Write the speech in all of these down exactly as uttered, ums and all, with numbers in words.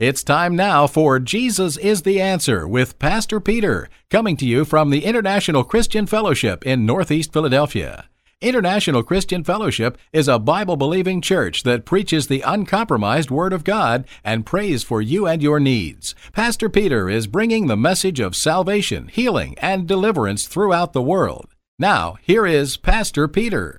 It's time now for Jesus is the Answer with Pastor Peter, coming to you from the International Christian Fellowship in Northeast Philadelphia. International Christian Fellowship is a Bible-believing church that preaches the uncompromised Word of God and prays for you and your needs. Pastor Peter is bringing the message of salvation, healing, and deliverance throughout the world. Now, here is Pastor Peter.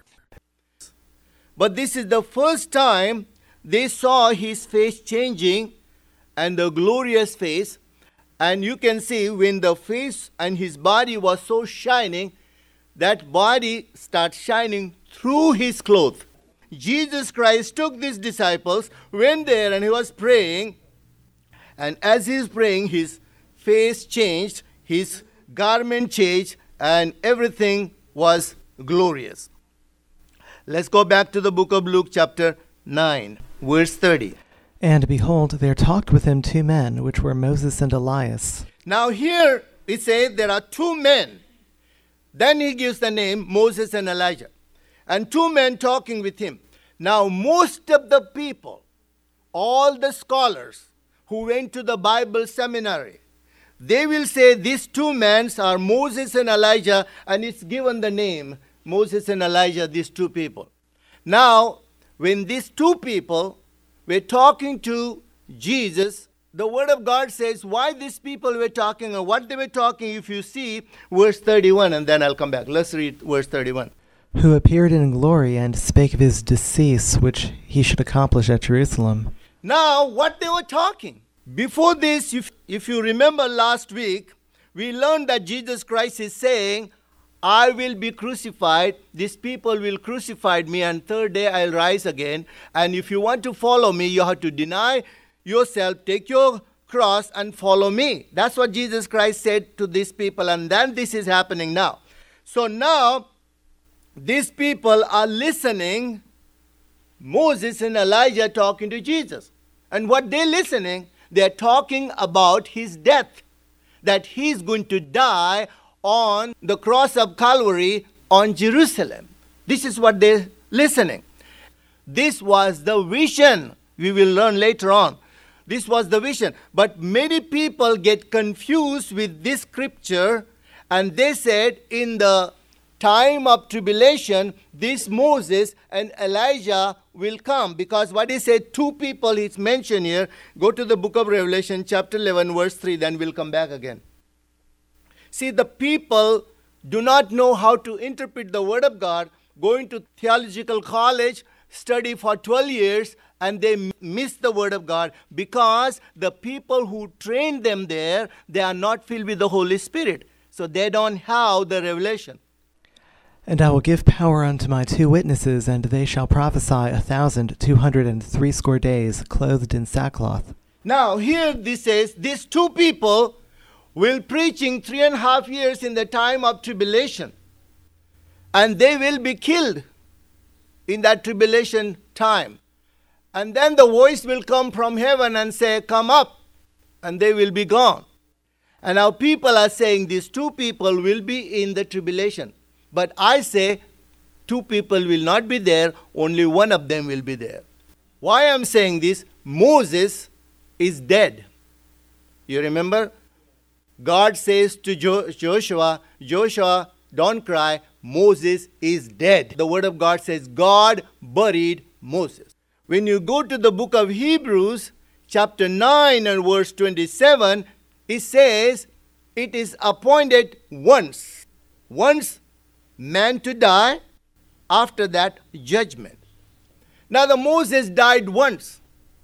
But this is the first time they saw his face changing and the glorious face. And you can see when the face and his body was so shining, that body starts shining through his clothes. Jesus Christ took these disciples, went there and he was praying. And as he was praying, his face changed, his garment changed, and everything was glorious. Let's go back to the book of Luke chapter nine, verse thirty. And behold, there talked with him two men, which were Moses and Elias. Now here it says there are two men. Then he gives the name Moses and Elijah. And two men talking with him. Now most of the people, all the scholars who went to the Bible seminary, they will say these two men are Moses and Elijah, and it's given the name Moses and Elijah, these two people. Now, when these two people were talking to Jesus, the Word of God says why these people were talking or what they were talking. If you see verse thirty-one, and then I'll come back. Let's read verse thirty-one. Who appeared in glory and spake of his decease, which he should accomplish at Jerusalem. Now, what they were talking. Before this, if, if you remember last week, we learned that Jesus Christ is saying, I will be crucified, these people will crucify me, and third day I'll rise again. And if you want to follow me, you have to deny yourself, take your cross and follow me. That's what Jesus Christ said to these people, and then this is happening now. So now, these people are listening, Moses and Elijah talking to Jesus. And what they're listening, they're talking about his death, that he's going to die on the cross of Calvary on Jerusalem. This is what they're listening. This was the vision. We will learn later on. This was the vision. But many people get confused with this scripture, and they said in the time of tribulation, this Moses and Elijah will come. Because what he said, two people is mentioned here. Go to the book of Revelation, chapter eleven, verse three, then we'll come back again. See, the people do not know how to interpret the Word of God, going to theological college, study for twelve years, and they miss the Word of God because the people who train them there, they are not filled with the Holy Spirit. So they don't have the revelation. And I will give power unto my two witnesses, and they shall prophesy a thousand two hundred and threescore days, clothed in sackcloth. Now here this says, these two people will preaching three and a half years in the time of tribulation. And they will be killed in that tribulation time. And then the voice will come from heaven and say, come up. And they will be gone. And now people are saying these two people will be in the tribulation. But I say two people will not be there. Only one of them will be there. Why I'm saying this? Moses is dead. You remember? God says to jo- Joshua, Joshua, don't cry, Moses is dead. The Word of God says God buried Moses. When you go to the book of Hebrews, chapter nine and verse twenty-seven, it says, it is appointed once, once man to die, after that judgment. Now the Moses died once.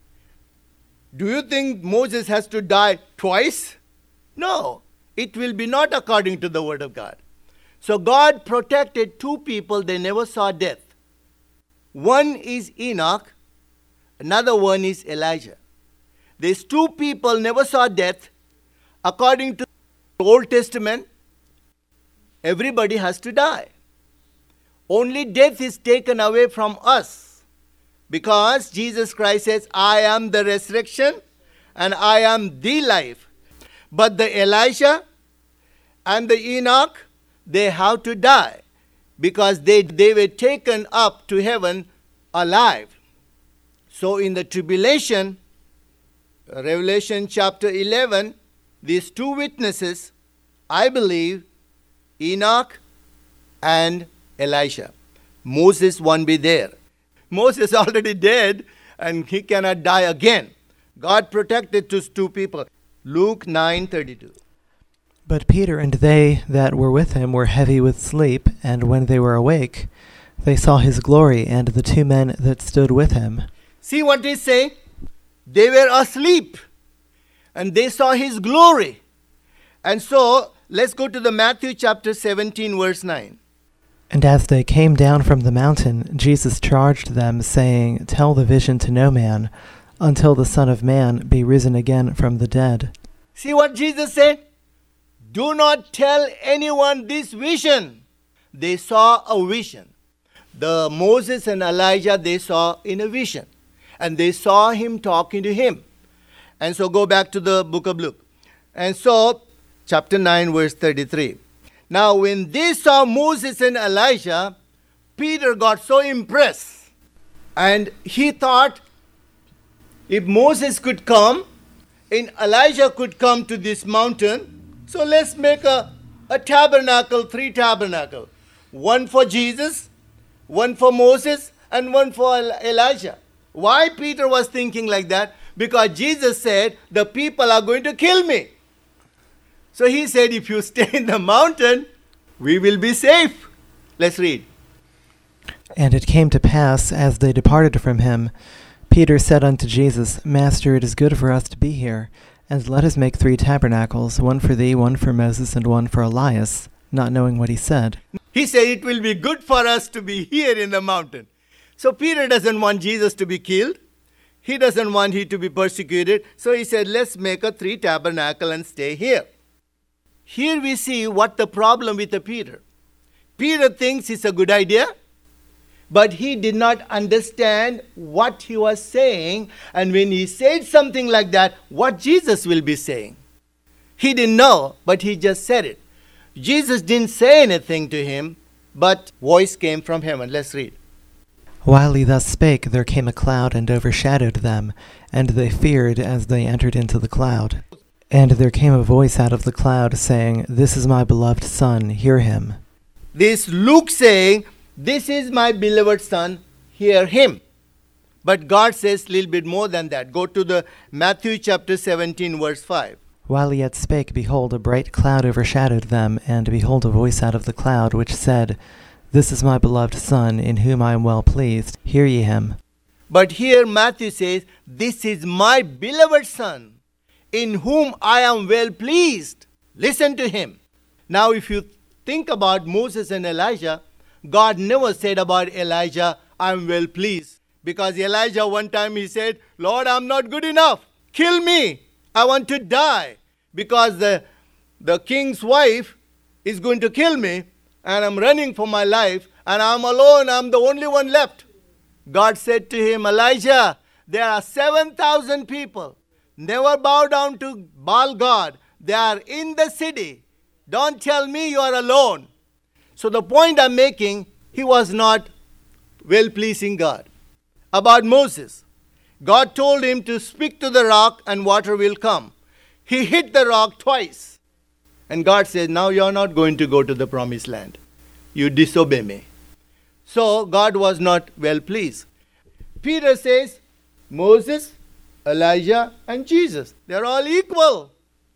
Do you think Moses has to die twice? No, it will be not according to the Word of God. So God protected two people, they never saw death. One is Enoch, another one is Elijah. These two people never saw death. According to the Old Testament, everybody has to die. Only death is taken away from us. Because Jesus Christ says, I am the resurrection and I am the life. But the Elijah and the Enoch, they have to die because they, they were taken up to heaven alive. So in the tribulation, Revelation chapter eleven, these two witnesses, I believe, Enoch and Elijah. Moses won't be there. Moses is already dead and he cannot die again. God protected those two people. Luke nine thirty-two. But Peter and they that were with him were heavy with sleep, and when they were awake, they saw his glory and the two men that stood with him. See what they say? They were asleep and they saw his glory. And so, let's go to the Matthew chapter seventeen, verse nine. And as they came down from the mountain, Jesus charged them, saying, Tell the vision to no man, until the Son of Man be risen again from the dead. See what Jesus said? Do not tell anyone this vision. They saw a vision. The Moses and Elijah, they saw in a vision. And they saw him talking to him. And so go back to the book of Luke. And so, chapter nine, verse thirty-three. Now, when they saw Moses and Elijah, Peter got so impressed. And he thought, if Moses could come, and Elijah could come to this mountain, so let's make a, a tabernacle, three tabernacle. One for Jesus, one for Moses, and one for Elijah. Why Peter was thinking like that? Because Jesus said, the people are going to kill me. So he said, if you stay in the mountain, we will be safe. Let's read. And it came to pass, as they departed from him, Peter said unto Jesus, Master, it is good for us to be here, and let us make three tabernacles, one for thee, one for Moses, and one for Elias, not knowing what he said. He said, it will be good for us to be here in the mountain. So Peter doesn't want Jesus to be killed. He doesn't want him to be persecuted. So he said, let's make a three tabernacle and stay here. Here we see what the problem with the Peter. Peter thinks it's a good idea, but he did not understand what he was saying. And when he said something like that, what Jesus will be saying. He didn't know, but he just said it. Jesus didn't say anything to him, but voice came from heaven. Let's read. While he thus spake, there came a cloud and overshadowed them, and they feared as they entered into the cloud. And there came a voice out of the cloud, saying, This is my beloved Son, hear him. This Luke saying, this is my beloved Son, hear him. But God says a little bit more than that. Go to the Matthew chapter seventeen, verse five. While he yet spake, behold, a bright cloud overshadowed them, and behold, a voice out of the cloud, which said, This is my beloved Son, in whom I am well pleased. Hear ye him. But here Matthew says, This is my beloved Son, in whom I am well pleased. Listen to him. Now, if you think about Moses and Elijah, God never said about Elijah, I am well pleased. Because Elijah one time he said, Lord, I'm not good enough. Kill me. I want to die. Because the, the king's wife is going to kill me. And I'm running for my life. And I'm alone. I'm the only one left. God said to him, Elijah, there are seven thousand people. Never bow down to Baal God. They are in the city. Don't tell me you are alone. So the point I'm making, he was not well-pleasing God. About Moses, God told him to speak to the rock and water will come. He hit the rock twice. And God said, now you're not going to go to the promised land. You disobey me. So God was not well-pleased. Peter says, Moses, Elijah, and Jesus, they're all equal.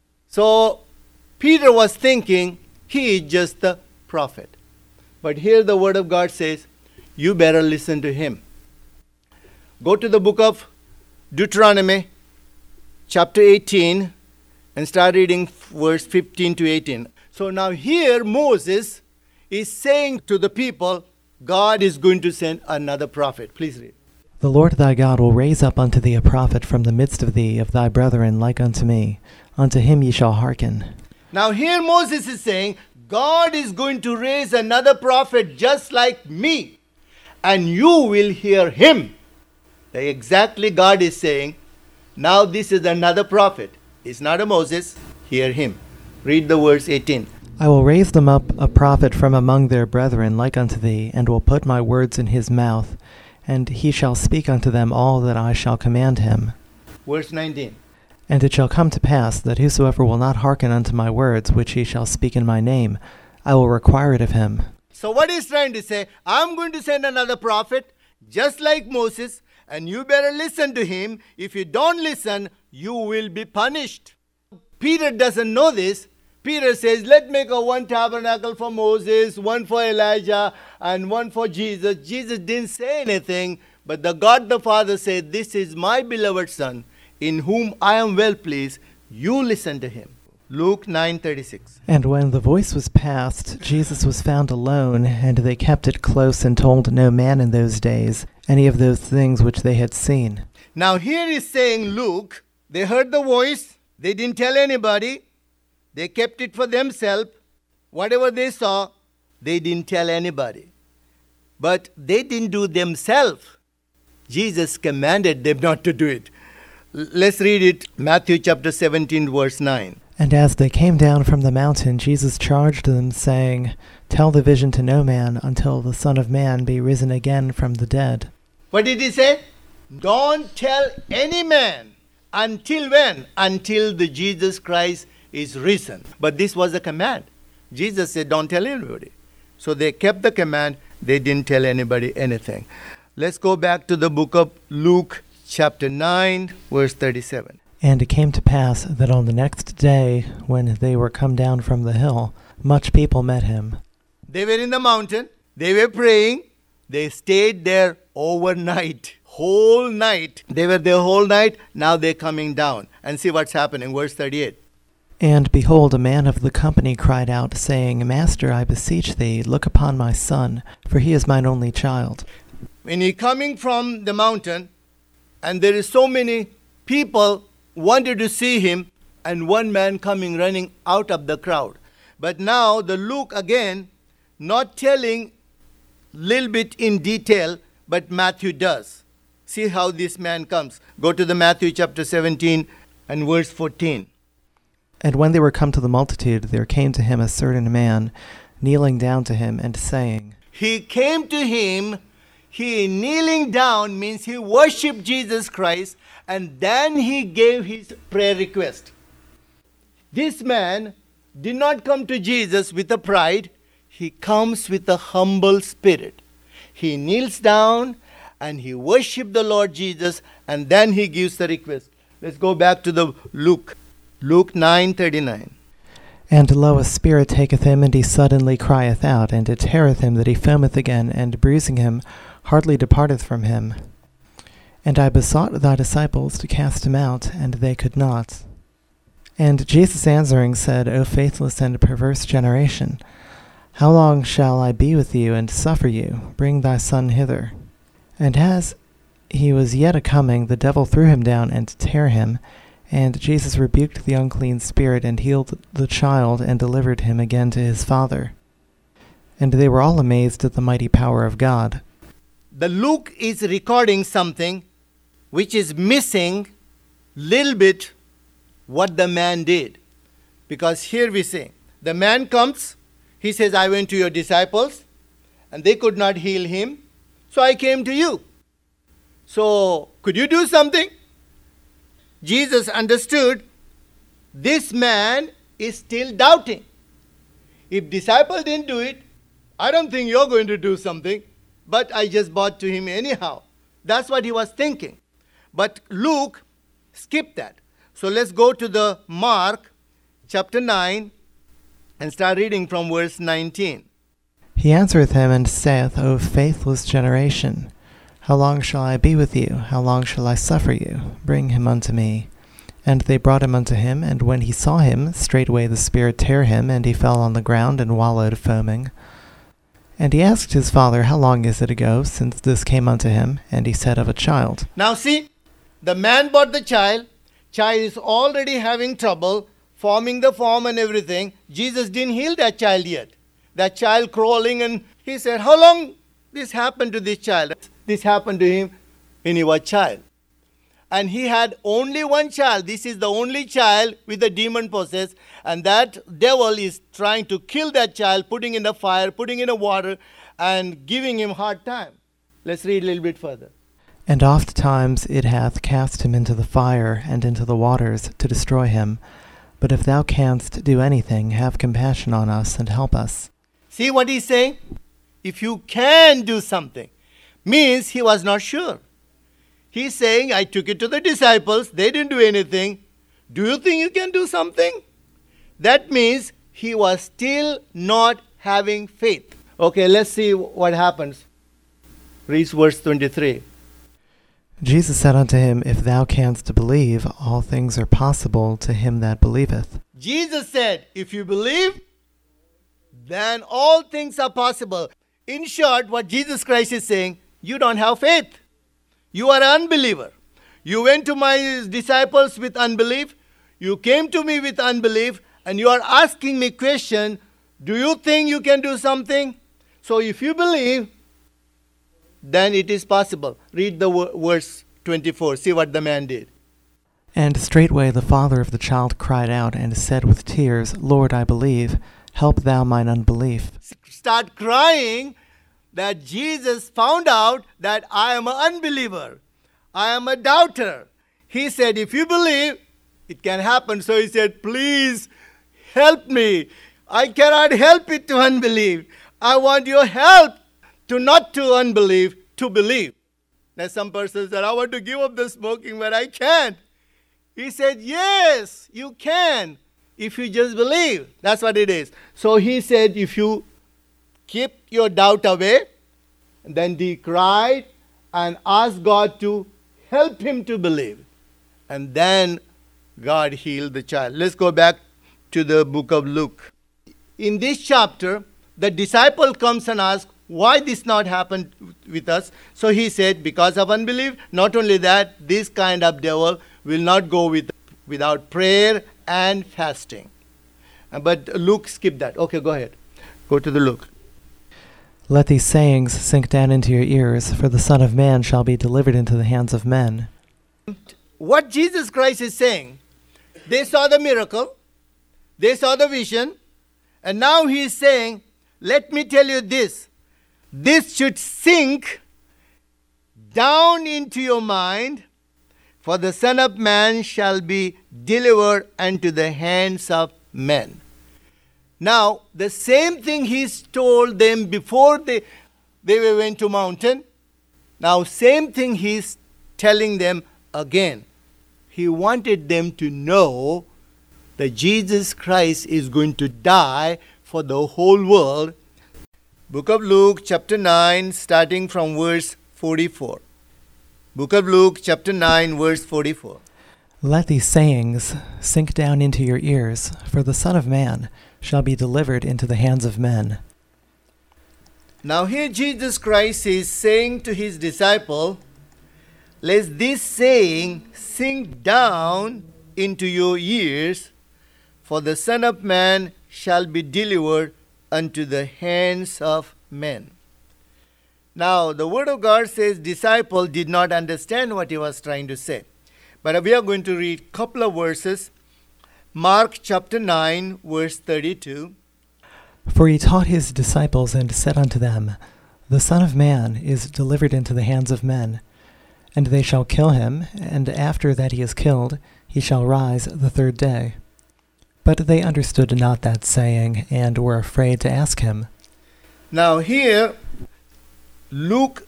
So Peter was thinking, he is just the prophet. But here the word of God says, you better listen to him. Go to the book of Deuteronomy, chapter eighteen, and start reading verse fifteen to eighteen. So now here Moses is saying to the people, God is going to send another prophet. Please read. The Lord thy God will raise up unto thee a prophet from the midst of thee of thy brethren like unto me. Unto him ye shall hearken. Now here Moses is saying, God is going to raise another prophet just like me, and you will hear him. Exactly God is saying, now this is another prophet. It's not a Moses. Hear him. Read the verse eighteen. I will raise them up a prophet from among their brethren like unto thee, and will put my words in his mouth, and he shall speak unto them all that I shall command him. Verse nineteen. And it shall come to pass, that whosoever will not hearken unto my words, which he shall speak in my name, I will require it of him. So what he's trying to say, I'm going to send another prophet, just like Moses, and you better listen to him. If you don't listen, you will be punished. Peter doesn't know this. Peter says, let's make a one tabernacle for Moses, one for Elijah, and one for Jesus. Jesus didn't say anything, but the God the Father said, this is my beloved Son, in whom I am well pleased. You listen to him. Luke nine thirty-six. And when the voice was past, Jesus was found alone, and they kept it close and told no man in those days any of those things which they had seen. Now here is saying Luke, they heard the voice, they didn't tell anybody, they kept it for themselves. Whatever they saw, they didn't tell anybody. But they didn't do themselves. Jesus commanded them not to do it. L- let's read it, Matthew chapter seventeen, verse nine. And as they came down from the mountain, Jesus charged them, saying, Tell the vision to no man, until the Son of Man be risen again from the dead. What did he say? Don't tell any man. Until when? Until the Jesus Christ is risen. But this was a command. Jesus said, don't tell anybody. So they kept the command. They didn't tell anybody anything. Let's go back to the book of Luke chapter nine, verse thirty-seven. And it came to pass that on the next day, when they were come down from the hill, much people met him. They were in the mountain. They were praying. They stayed there overnight. Whole night. They were there whole night. Now they're coming down. And see what's happening. Verse thirty-eight. And behold, a man of the company cried out, saying, Master, I beseech thee, look upon my son, for he is mine only child. When you're coming from the mountain, and there is so many people wanted to see him, and one man coming running out of the crowd. But now the Luke again, not telling little bit in detail, but Matthew does. See how this man comes. Go to the Matthew chapter seventeen and verse fourteen. And when they were come to the multitude, there came to him a certain man, kneeling down to him, and saying, He came to him, he kneeling down means he worshipped Jesus Christ, and then he gave his prayer request. This man did not come to Jesus with a pride. He comes with a humble spirit. He kneels down and he worshipped the Lord Jesus, and then he gives the request. Let's go back to the Luke. Luke nine thirty-nine. And lo, a spirit taketh him, and he suddenly crieth out, and it teareth him that he foameth again, and bruising him, hardly departeth from him. And I besought thy disciples to cast him out, and they could not. And Jesus answering said, O faithless and perverse generation, how long shall I be with you, and suffer you? Bring thy son hither. And as he was yet a-coming, the devil threw him down, and tare him. And Jesus rebuked the unclean spirit, and healed the child, and delivered him again to his father. And they were all amazed at the mighty power of God. The Luke is recording something which is missing little bit what the man did. Because here we say, the man comes, he says, I went to your disciples, and they could not heal him, so I came to you. So, could you do something? Jesus understood this man is still doubting. If disciple didn't do it, I don't think you're going to do something, but I just bought to him anyhow. That's what he was thinking. But Luke skipped that. So let's go to the Mark chapter nine and start reading from verse nineteen. He answereth him and saith, O faithless generation, how long shall I be with you? How long shall I suffer you? Bring him unto me. And they brought him unto him, and when he saw him, straightway the spirit tare him, and he fell on the ground and wallowed foaming. And he asked his father, How long is it ago since this came unto him? And he said, Of a child. Now see, the man bought the child. Child is already having trouble, forming the form and everything. Jesus didn't heal that child yet. That child crawling, and he said, how long this happened to this child? This happened to him when he was a child. And he had only one child. This is the only child with the demon possessed. And that devil is trying to kill that child, putting in the fire, putting in the water, and giving him hard time. Let's read a little bit further. And ofttimes it hath cast him into the fire and into the waters to destroy him. But if thou canst do anything, have compassion on us and help us. See what he's saying? If you can do something, means he was not sure. He's saying, I took it to the disciples, they didn't do anything. Do you think you can do something? That means he was still not having faith. Okay, let's see what happens. Read verse twenty-three. Jesus said unto him, If thou canst believe, all things are possible to him that believeth. Jesus said, if you believe, then all things are possible. In short, what Jesus Christ is saying, you don't have faith. You are an unbeliever. You went to my disciples with unbelief. You came to me with unbelief. And you are asking me question, do you think you can do something? So if you believe, then it is possible. Read the w- verse twenty-four. See what the man did. And straightway the father of the child cried out and said with tears, Lord, I believe. Help thou mine unbelief. Start crying that Jesus found out that I am an unbeliever. I am a doubter. He said, if you believe, it can happen. So he said, please help me. I cannot help it to unbelief. I want your help to not to unbelief, to believe. Now some person said, I want to give up the smoking, but I can't. He said, yes, you can, if you just believe. That's what it is. So he said, if you keep your doubt away, then he cried and asked God to help him to believe. And then God healed the child. Let's go back to the book of Luke. In this chapter, the disciple comes and asks, why this not happened with us? So he said, because of unbelief. Not only that, this kind of devil will not go with without prayer and fasting. But Luke skipped that. Okay, go ahead. Go to the Luke. Let these sayings sink down into your ears, for the Son of Man shall be delivered into the hands of men. What Jesus Christ is saying, they saw the miracle, they saw the vision, and now he is saying, let me tell you this. This should sink down into your mind, for the Son of Man shall be delivered unto the hands of men. Now, the same thing he's told them before they, they went to mountain. Now, same thing he's telling them again. He wanted them to know that Jesus Christ is going to die for the whole world. Book of Luke, chapter nine, starting from verse forty-four. Book of Luke, chapter nine, verse forty-four. Let these sayings sink down into your ears, for the Son of Man shall be delivered into the hands of men. Now here Jesus Christ is saying to his disciple, let this saying sink down into your ears, for the Son of Man shall be delivered unto the hands of men. Now, the Word of God says disciple did not understand what he was trying to say. But we are going to read a couple of verses. Mark chapter nine, verse thirty-two. For he taught his disciples and said unto them, The Son of Man is delivered into the hands of men, and they shall kill him, and after that he is killed, he shall rise the third day. But they understood not that saying, and were afraid to ask him. Now here, Luke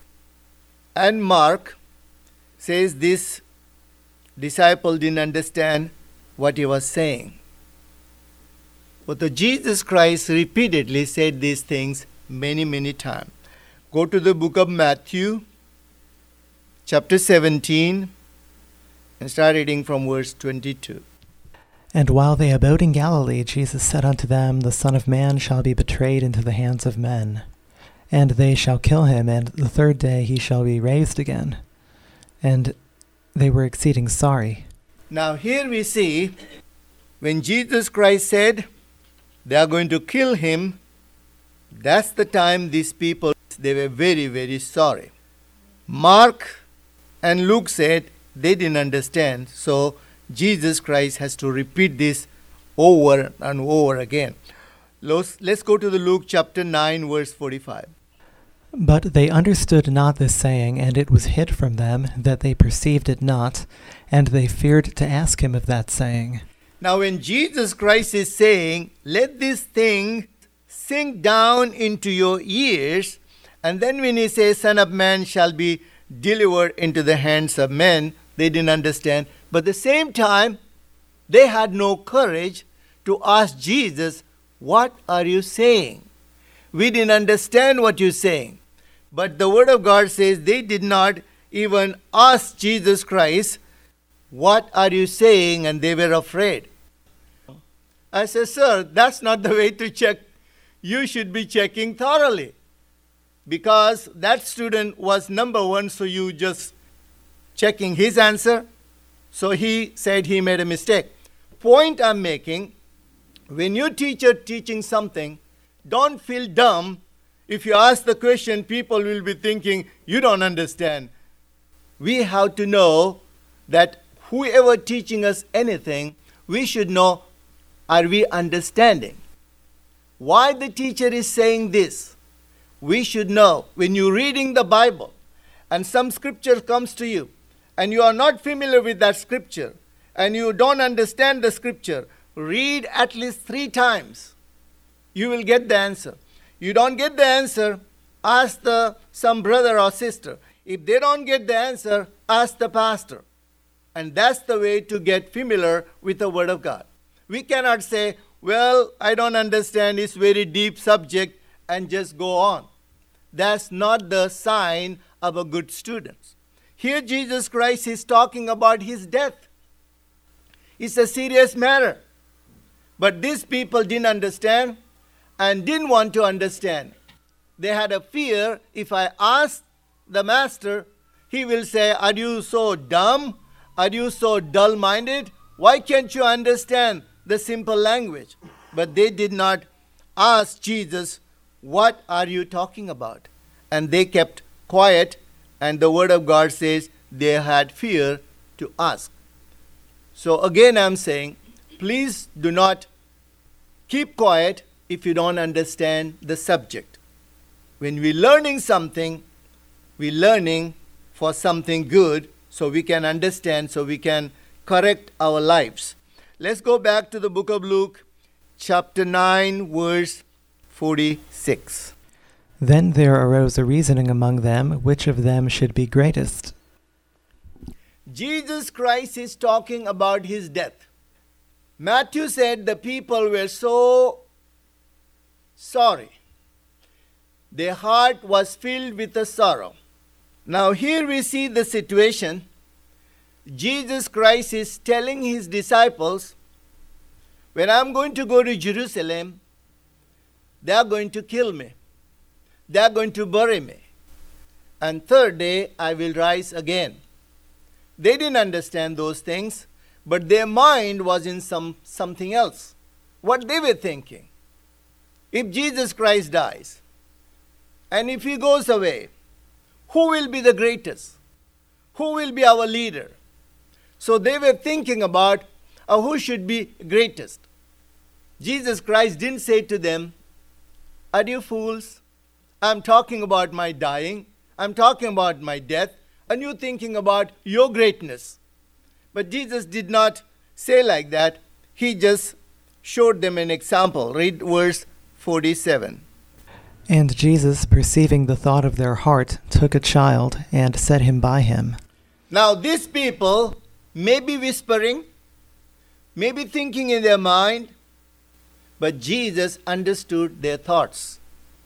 and Mark says this disciple didn't understand what he was saying. But the Jesus Christ repeatedly said these things many, many times. Go to the book of Matthew, chapter seventeen, and start reading from verse twenty-two. And while they abode in Galilee, Jesus said unto them, The Son of Man shall be betrayed into the hands of men, and they shall kill him, and the third day he shall be raised again. And they were exceeding sorry. Now here we see, when Jesus Christ said they are going to kill him, that's the time these people, they were very, very sorry. Mark and Luke said they didn't understand, so Jesus Christ has to repeat this over and over again. Let's, let's go to the Luke chapter nine, verse forty-five. But they understood not this saying, and it was hid from them, that they perceived it not, and they feared to ask him of that saying. Now when Jesus Christ is saying, let this thing sink down into your ears, and then when he says, Son of Man shall be delivered into the hands of men, they didn't understand. But at the same time, they had no courage to ask Jesus, what are you saying? We didn't understand what you're saying. But the Word of God says they did not even ask Jesus Christ, what are you saying? And they were afraid. I said, sir, that's not the way to check. You should be checking thoroughly. Because that student was number one, so you just checking his answer. So he said he made a mistake. Point I'm making, when your teacher teaching something, don't feel dumb. If you ask the question, people will be thinking, you don't understand. We have to know that whoever teaching us anything, we should know, are we understanding? Why the teacher is saying this? We should know. When you're reading the Bible and some scripture comes to you and you are not familiar with that scripture and you don't understand the scripture, read at least three times. You will get the answer. You don't get the answer, ask the, some brother or sister. If they don't get the answer, ask the pastor. And that's the way to get familiar with the Word of God. We cannot say, well, I don't understand, it's very deep subject, and just go on. That's not the sign of a good student. Here Jesus Christ is talking about his death. It's a serious matter. But these people didn't understand and didn't want to understand. They had a fear, if I ask the master, he will say, are you so dumb? Are you so dull-minded? Why can't you understand the simple language? But they did not ask Jesus, what are you talking about? And they kept quiet, and the Word of God says they had fear to ask. So again I'm saying, please do not keep quiet if you don't understand the subject. When we're learning something, we're learning for something good, so we can understand, so we can correct our lives. Let's go back to the book of Luke, chapter nine, verse forty-six. Then there arose a reasoning among them, which of them should be greatest. Jesus Christ is talking about his death. Matthew said the people were so sorry. Their heart was filled with a sorrow. Now here we see the situation. Jesus Christ is telling his disciples, when I'm going to go to Jerusalem, they are going to kill me. They are going to bury me. And third day I will rise again. They didn't understand those things, but their mind was in some something else. What they were thinking. If Jesus Christ dies, and if he goes away, who will be the greatest? Who will be our leader? So they were thinking about uh, who should be greatest. Jesus Christ didn't say to them, are you fools? I'm talking about my dying. I'm talking about my death. And you're thinking about your greatness. But Jesus did not say like that. He just showed them an example. Read verse forty-seven. And Jesus, perceiving the thought of their heart, took a child and set him by him. Now these people may be whispering, may be thinking in their mind, but Jesus understood their thoughts.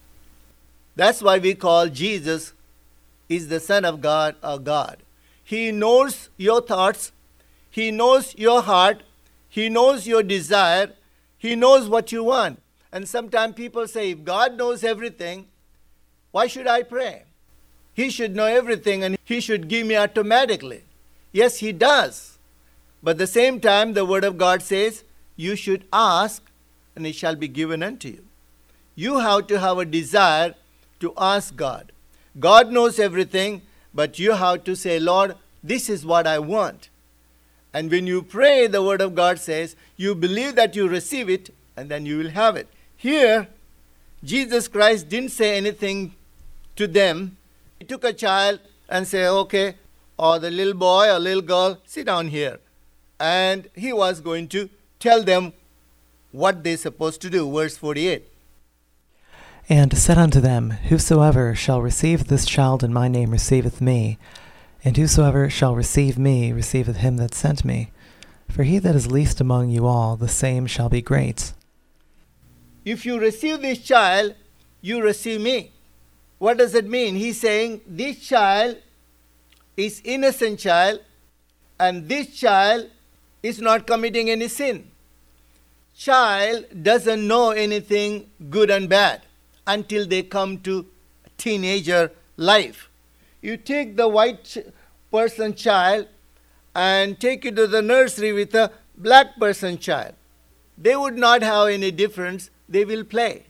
That's why we call Jesus is the Son of God or God. He knows your thoughts. He knows your heart. He knows your desire. He knows what you want. And sometimes people say, if God knows everything, why should I pray? He should know everything and he should give me automatically. Yes, he does. But at the same time, the Word of God says, you should ask and it shall be given unto you. You have to have a desire to ask God. God knows everything, but you have to say, Lord, this is what I want. And when you pray, the Word of God says, you believe that you receive it, and then you will have it. Here, Jesus Christ didn't say anything to them. He took a child and said, okay, or the little boy or little girl, sit down here. And he was going to tell them what they're supposed to do. Verse forty-eight. And said unto them, Whosoever shall receive this child in my name receiveth me, and whosoever shall receive me receiveth him that sent me. For he that is least among you all, the same shall be great. If you receive this child, you receive me. What does it mean? He's saying this child is innocent child, and this child is not committing any sin. Child doesn't know anything good and bad until they come to teenager life. You take the white ch- person child and take it to the nursery with a black person child. They would not have any difference. They will play.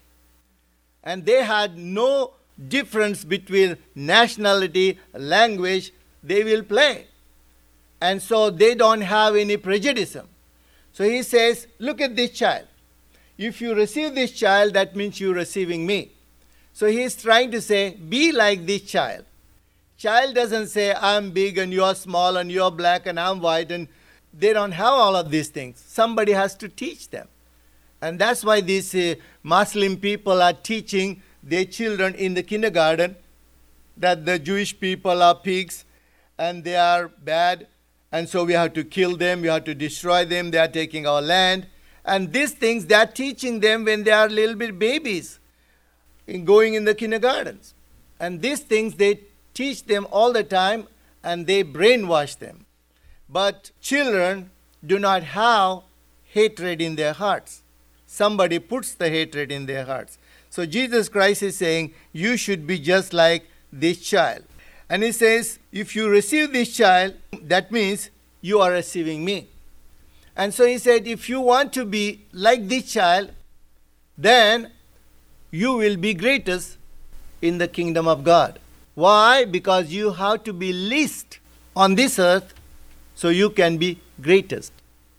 And they had no difference between nationality, language. They will play. And so they don't have any prejudice. So he says, look at this child. If you receive this child, that means you're receiving me. So he's trying to say, be like this child. Child doesn't say, I'm big and you're small and you're black and I'm white. And they don't have all of these things. Somebody has to teach them. And that's why these uh, Muslim people are teaching their children in the kindergarten that the Jewish people are pigs and they are bad. And so we have to kill them. We have to destroy them. They are taking our land. And these things, they are teaching them when they are little bit babies, in going in the kindergartens. And these things, they teach them all the time, and they brainwash them. But children do not have hatred in their hearts. Somebody puts the hatred in their hearts. So Jesus Christ is saying, you should be just like this child. And he says, if you receive this child, that means you are receiving me. And so he said, if you want to be like this child, then you will be greatest in the kingdom of God. Why? Because you have to be least on this earth so you can be greatest.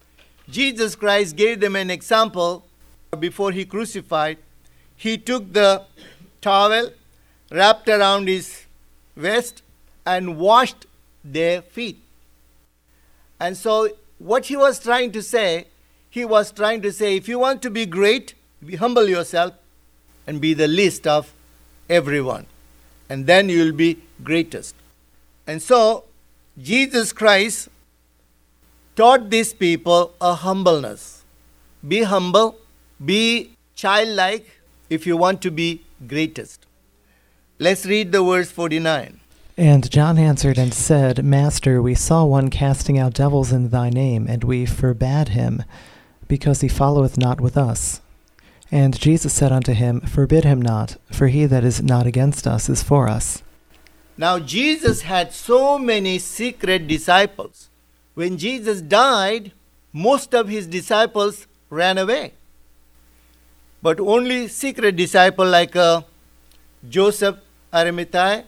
Jesus Christ gave them an example before he crucified. He took the towel, wrapped around his waist, and washed their feet. And so what he was trying to say, he was trying to say, if you want to be great, be humble yourself and be the least of everyone. And then you will be greatest. And so Jesus Christ taught these people a humbleness. Be humble, be childlike if you want to be greatest. Let's read the verse forty-nine. And John answered and said, Master, we saw one casting out devils in thy name, and we forbade him, because he followeth not with us. And Jesus said unto him, Forbid him not, for he that is not against us is for us. Now Jesus had so many secret disciples. When Jesus died, most of his disciples ran away. But only secret disciple like uh, Joseph Arimathea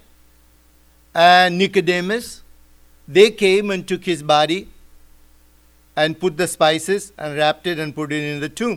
and Nicodemus, they came and took his body and put the spices and wrapped it and put it in the tomb.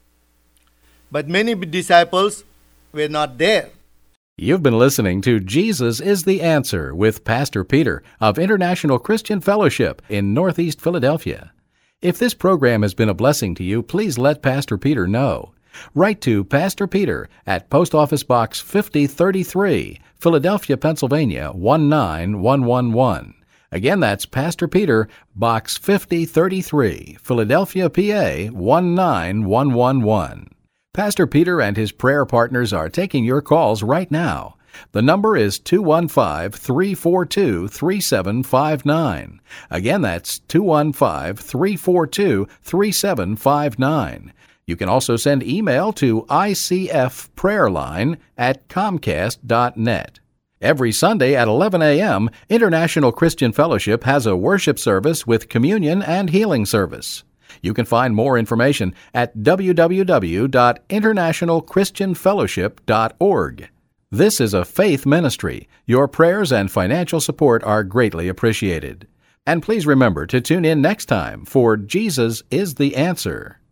But many disciples were not there. You've been listening to Jesus is the Answer with Pastor Peter of International Christian Fellowship in Northeast Philadelphia. If this program has been a blessing to you, please let Pastor Peter know. Write to Pastor Peter at Post Office Box fifty thirty-three, Philadelphia, Pennsylvania one nine one one one. Again, that's Pastor Peter, Box fifty thirty-three, Philadelphia, P A one nine one one one. Pastor Peter and his prayer partners are taking your calls right now. The number is two one five, three four two, three seven five nine. Again, that's two one five, three four two, three seven five nine. You can also send email to I C F prayerline at comcast dot net. Every Sunday at eleven a.m., International Christian Fellowship has a worship service with communion and healing service. You can find more information at w w w dot international christian fellowship dot org. This is a faith ministry. Your prayers and financial support are greatly appreciated. And please remember to tune in next time for Jesus is the Answer.